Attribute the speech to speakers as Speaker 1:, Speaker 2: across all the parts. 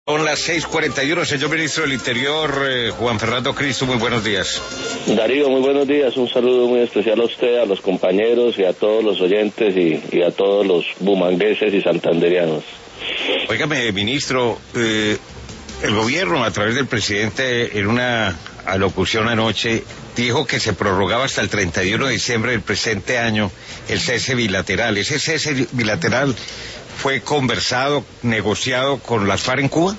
Speaker 1: Son las 6:41, señor ministro del Interior, Juan Fernando Cristo, muy buenos días.
Speaker 2: Darío, muy buenos días, un saludo muy especial a usted, a los compañeros y a todos los oyentes y a todos los bumangueses y santanderianos.
Speaker 1: Óigame, ministro, el gobierno, a través del presidente, en una alocución anoche, dijo que se prorrogaba hasta el 31 de diciembre del presente año el cese bilateral. ¿Ese cese bilateral fue conversado, negociado con las FARC en Cuba?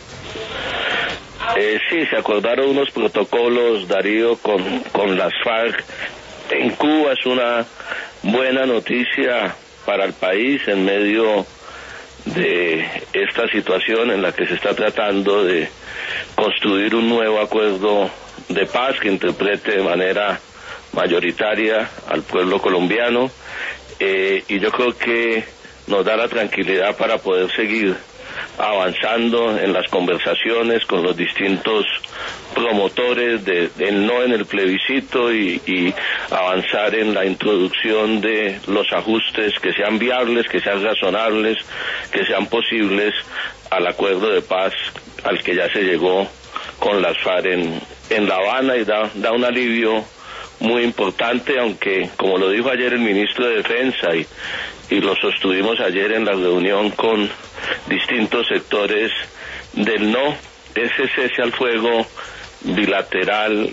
Speaker 2: Sí, se acordaron unos protocolos, Darío, con las FARC en Cuba. Es una buena noticia para el país en medio de esta situación en la que se está tratando de construir un nuevo acuerdo de paz que interprete de manera mayoritaria al pueblo colombiano, y yo creo que nos da la tranquilidad para poder seguir avanzando en las conversaciones con los distintos promotores del no en el plebiscito y avanzar en la introducción de los ajustes que sean viables, que sean razonables, que sean posibles al acuerdo de paz al que ya se llegó con las FARC en La Habana, y da un alivio muy importante, aunque como lo dijo ayer el ministro de Defensa y lo sostuvimos ayer en la reunión con distintos sectores del no, ese cese al fuego bilateral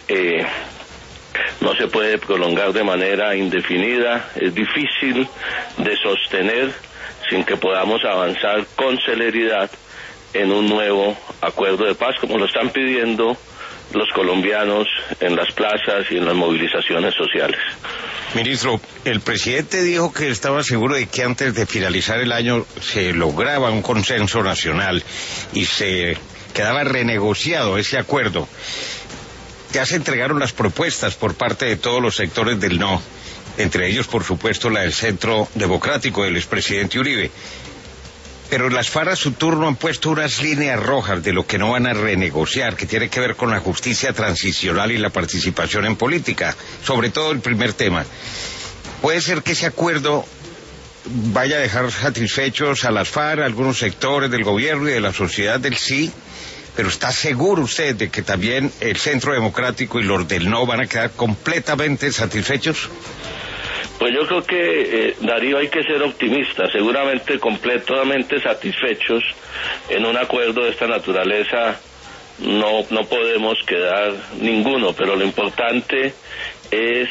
Speaker 2: no se puede prolongar de manera indefinida, es difícil de sostener sin que podamos avanzar con celeridad en un nuevo acuerdo de paz, como lo están pidiendo los colombianos en las plazas y en las movilizaciones sociales.
Speaker 1: Ministro, el presidente dijo que estaba seguro de que antes de finalizar el año se lograba un consenso nacional y se quedaba renegociado ese acuerdo. Ya se entregaron las propuestas por parte de todos los sectores del no, entre ellos, por supuesto, la del Centro Democrático del expresidente Uribe. Pero las FARC a su turno han puesto unas líneas rojas de lo que no van a renegociar, que tiene que ver con la justicia transicional y la participación en política, sobre todo el primer tema. ¿Puede ser que ese acuerdo vaya a dejar satisfechos a las FARC, a algunos sectores del gobierno y de la sociedad del sí? Pero ¿está seguro usted de que también el Centro Democrático y los del no van a quedar completamente satisfechos?
Speaker 2: Pues yo creo que, Darío, hay que ser optimistas. Seguramente completamente satisfechos en un acuerdo de esta naturaleza no podemos quedar ninguno, pero lo importante es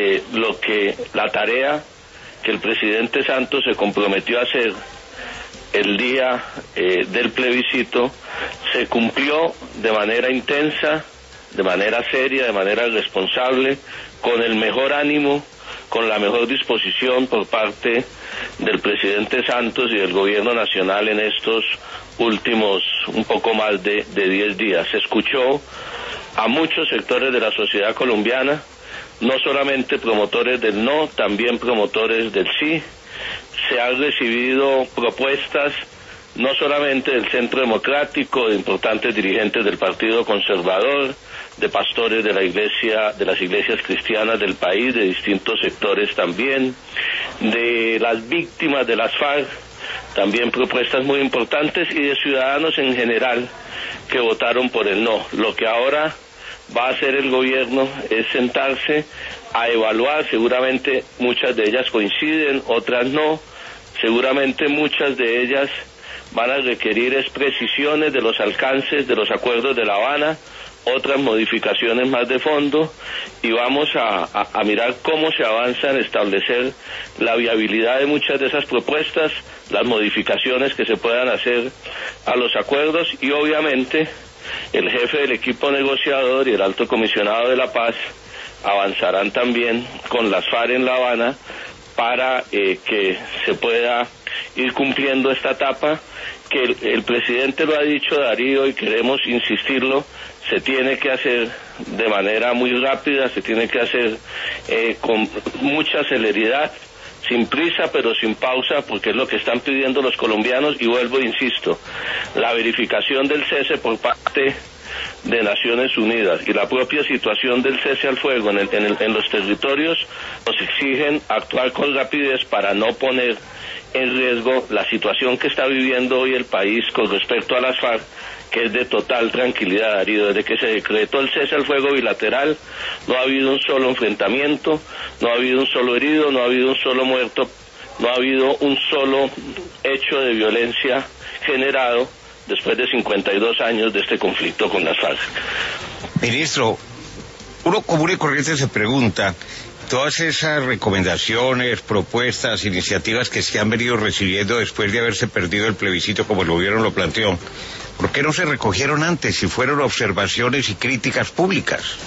Speaker 2: la tarea que el presidente Santos se comprometió a hacer el día del plebiscito. Se cumplió de manera intensa, de manera seria, de manera responsable, con el mejor ánimo, con la mejor disposición por parte del presidente Santos y del gobierno nacional en estos últimos un poco más de 10 días. Se escuchó a muchos sectores de la sociedad colombiana, no solamente promotores del no, también promotores del sí. Se han recibido propuestas no solamente del Centro Democrático, de importantes dirigentes del Partido Conservador, de pastores de las iglesias cristianas del país, de distintos sectores también, de las víctimas de las FARC, también propuestas muy importantes, y de ciudadanos en general que votaron por el no. Lo que ahora va a hacer el gobierno es sentarse a evaluar. Seguramente muchas de ellas coinciden, otras no, seguramente muchas de ellas van a requerir precisiones de los alcances de los acuerdos de La Habana, otras modificaciones más de fondo, y vamos a mirar cómo se avanza en establecer la viabilidad de muchas de esas propuestas, las modificaciones que se puedan hacer a los acuerdos, y obviamente el jefe del equipo negociador y el alto comisionado de la paz avanzarán también con las FARC en La Habana para que se pueda ir cumpliendo esta etapa que el presidente lo ha dicho, Darío, y queremos insistirlo. Se tiene que hacer de manera muy rápida, se tiene que hacer con mucha celeridad, sin prisa pero sin pausa, porque es lo que están pidiendo los colombianos. Y vuelvo e insisto, la verificación del cese por parte de Naciones Unidas y la propia situación del cese al fuego en los territorios nos exigen actuar con rapidez para no poner en riesgo la situación que está viviendo hoy el país con respecto a las FARC que es de total tranquilidad, Darío. Desde que se decretó el cese al fuego bilateral, no ha habido un solo enfrentamiento, no ha habido un solo herido, no ha habido un solo muerto, no ha habido un solo hecho de violencia generado después de 52 años de este conflicto con las FARC.
Speaker 1: Ministro, uno común y corriente se pregunta, todas esas recomendaciones, propuestas, iniciativas que se han venido recibiendo después de haberse perdido el plebiscito, como el gobierno lo planteó, ¿por qué no se recogieron antes si fueron observaciones y críticas públicas?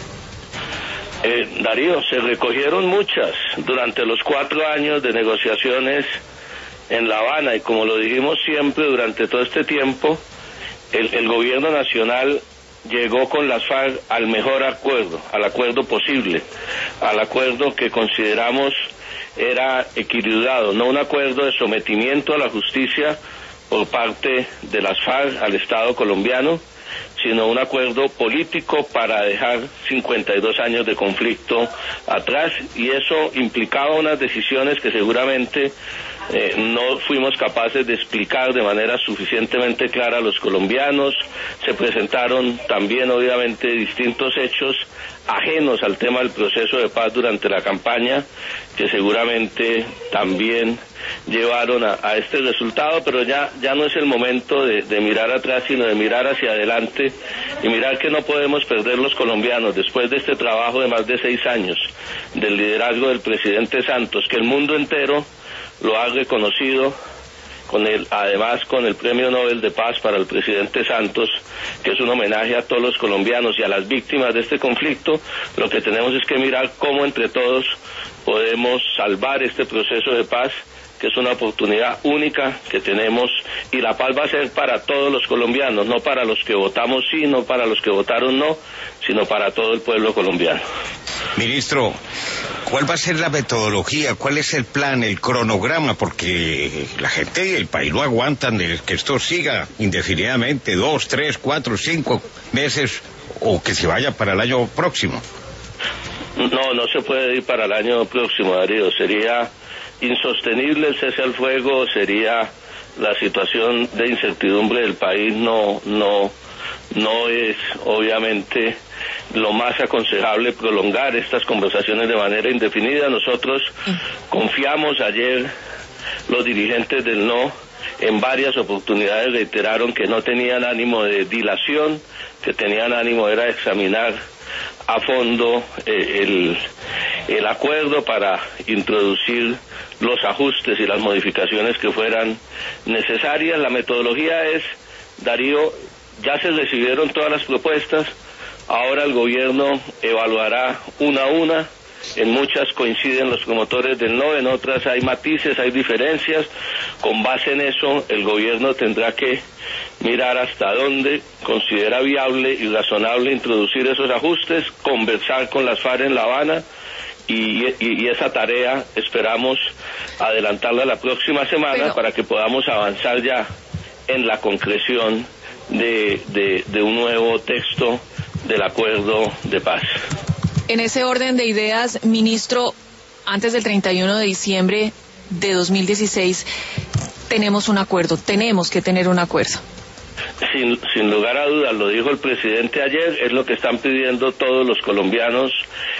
Speaker 2: Darío, se recogieron muchas durante los 4 años de negociaciones en La Habana, y como lo dijimos siempre durante todo este tiempo, el gobierno nacional llegó con las FARC al mejor acuerdo, al acuerdo posible, al acuerdo que consideramos era equilibrado, no un acuerdo de sometimiento a la justicia por parte de las FARC al Estado colombiano, sino un acuerdo político para dejar 52 años de conflicto atrás, y eso implicaba unas decisiones que seguramente no fuimos capaces de explicar de manera suficientemente clara a los colombianos. Se presentaron también obviamente distintos hechos ajenos al tema del proceso de paz durante la campaña, que seguramente también llevaron a este resultado, pero ya no es el momento de mirar atrás, sino de mirar hacia adelante y mirar que no podemos perder los colombianos después de este trabajo de más de 6 años del liderazgo del presidente Santos, que el mundo entero lo ha reconocido, además con el Premio Nobel de Paz para el presidente Santos, que es un homenaje a todos los colombianos y a las víctimas de este conflicto. Lo que tenemos es que mirar cómo entre todos podemos salvar este proceso de paz, que es una oportunidad única que tenemos, y la paz va a ser para todos los colombianos, no para los que votamos sí, no para los que votaron no, sino para todo el pueblo colombiano.
Speaker 1: Ministro, ¿cuál va a ser la metodología? ¿Cuál es el plan, el cronograma? Porque la gente y el país no aguantan de que esto siga indefinidamente, 2, 3, 4, 5 meses, o que se vaya para el año próximo.
Speaker 2: No se puede ir para el año próximo, Darío. Sería insostenible el cese al fuego, sería la situación de incertidumbre del país, no es obviamente lo más aconsejable prolongar estas conversaciones de manera indefinida. Nosotros confiamos. Ayer los dirigentes del no en varias oportunidades reiteraron que no tenían ánimo de dilación, que tenían ánimo era examinar a fondo el acuerdo para introducir los ajustes y las modificaciones que fueran necesarias. La metodología es, Darío, ya se recibieron todas las propuestas, ahora el gobierno evaluará una a una. En muchas coinciden los promotores del no, en otras hay matices, hay diferencias. Con base en eso, el gobierno tendrá que mirar hasta dónde considera viable y razonable introducir esos ajustes, conversar con las FARC en La Habana, y esa tarea esperamos adelantarla la próxima semana para que podamos avanzar ya en la concreción de un nuevo texto del acuerdo de paz.
Speaker 3: En ese orden de ideas, ministro, antes del 31 de diciembre de 2016 tenemos que tener un acuerdo.
Speaker 2: Sin lugar a dudas, lo dijo el presidente ayer, es lo que están pidiendo todos los colombianos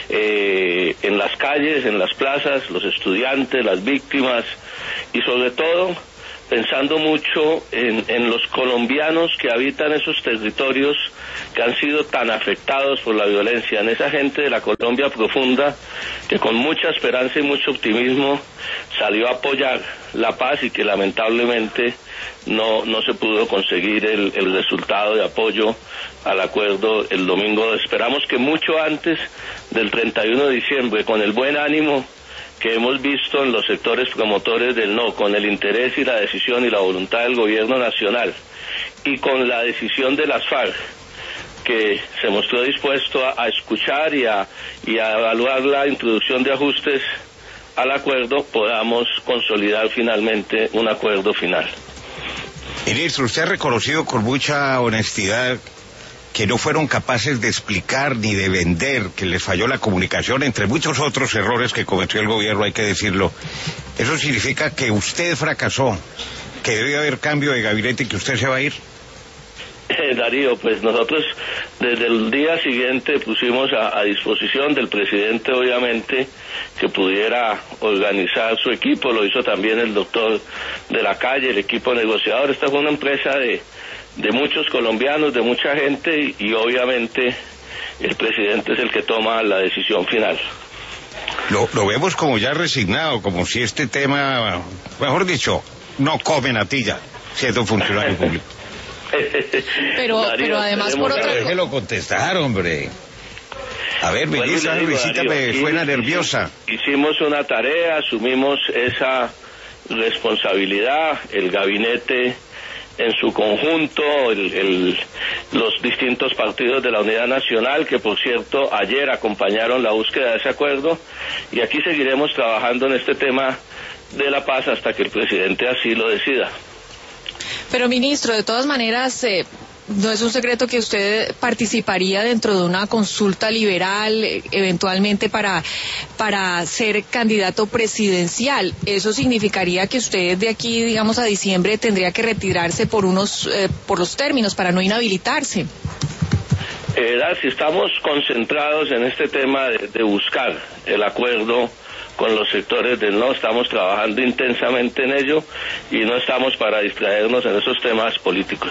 Speaker 2: en las calles, en las plazas, los estudiantes, las víctimas, y sobre todo pensando mucho en los colombianos que habitan esos territorios que han sido tan afectados por la violencia, en esa gente de la Colombia profunda que con mucha esperanza y mucho optimismo salió a apoyar la paz y que lamentablemente no se pudo conseguir el resultado de apoyo al acuerdo el domingo. Esperamos que mucho antes del 31 de diciembre, con el buen ánimo que hemos visto en los sectores promotores del no, con el interés y la decisión y la voluntad del gobierno nacional, y con la decisión de las FARC, que se mostró dispuesto a escuchar y a evaluar la introducción de ajustes al acuerdo, podamos consolidar finalmente un acuerdo final.
Speaker 1: Ministro, usted ha reconocido con mucha honestidad que no fueron capaces de explicar ni de vender, que les falló la comunicación, entre muchos otros errores que cometió el gobierno, hay que decirlo. ¿Eso significa que usted fracasó, que debe haber cambio de gabinete y que usted se va a ir?
Speaker 2: Darío, pues nosotros desde el día siguiente pusimos a disposición del presidente, obviamente, que pudiera organizar su equipo. Lo hizo también el doctor de la Calle, el equipo negociador. Esta fue una empresa de muchos colombianos, de mucha gente, y obviamente el presidente es el que toma la decisión final.
Speaker 1: Lo vemos como ya resignado, como si este tema, mejor dicho, no come natilla, siendo funcionario público.
Speaker 3: Pero además por otra cosa.
Speaker 1: Déjelo contestar, hombre. A ver, ministra, Luisita me suena nerviosa.
Speaker 2: Hicimos una tarea, asumimos esa responsabilidad, el gabinete en su conjunto, los distintos partidos de la Unidad Nacional, que por cierto ayer acompañaron la búsqueda de ese acuerdo, y aquí seguiremos trabajando en este tema de la paz hasta que el presidente así lo decida.
Speaker 3: Pero ministro, de todas maneras, no es un secreto que usted participaría dentro de una consulta liberal, eventualmente para ser candidato presidencial. Eso significaría que usted de aquí, digamos, a diciembre tendría que retirarse por los términos, para no inhabilitarse.
Speaker 2: Si estamos concentrados en este tema de buscar el acuerdo con los sectores del no, estamos trabajando intensamente en ello y no estamos para distraernos en esos temas políticos.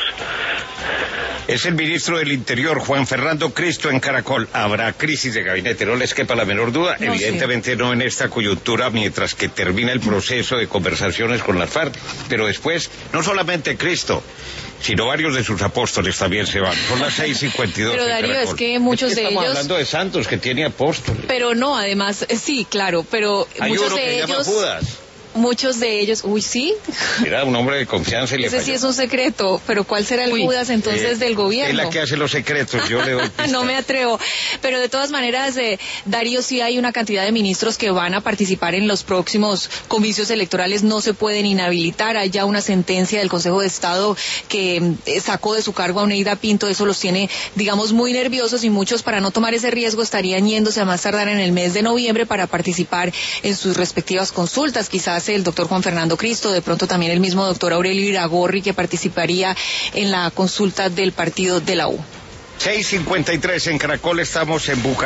Speaker 1: Es el ministro del Interior, Juan Fernando Cristo, en Caracol. Habrá crisis de gabinete, no les quepa la menor duda. No, evidentemente sí. No en esta coyuntura, mientras que termina el proceso de conversaciones con las FARC, pero después, no solamente Cristo, sino varios de sus apóstoles también se van. Son las 6:52.
Speaker 3: Pero Darío, es que muchos de ellos...
Speaker 1: Estamos hablando de santos, que tiene apóstoles.
Speaker 3: Pero no, además, sí, claro, pero
Speaker 1: hay
Speaker 3: muchos
Speaker 1: uno
Speaker 3: de
Speaker 1: que
Speaker 3: ellos...
Speaker 1: llama Judas.
Speaker 3: Muchos de ellos, ¿sí?
Speaker 1: Era un hombre de confianza y le
Speaker 3: Ese sí es un secreto, pero ¿cuál será el Judas entonces del gobierno?
Speaker 1: Es la que hace los secretos, yo le doy pista.
Speaker 3: No me atrevo, pero de todas maneras, Darío, sí hay una cantidad de ministros que van a participar en los próximos comicios electorales, no se pueden inhabilitar. Hay ya una sentencia del Consejo de Estado que sacó de su cargo a Oneida Pinto, eso los tiene, digamos, muy nerviosos, y muchos, para no tomar ese riesgo, estarían yéndose a más tardar en el mes de noviembre para participar en sus respectivas consultas. Quizás el doctor Juan Fernando Cristo, de pronto también el mismo doctor Aurelio Iragorri, que participaría en la consulta del partido de la U.
Speaker 1: 6:53 en Caracol, estamos en Bucaramanga.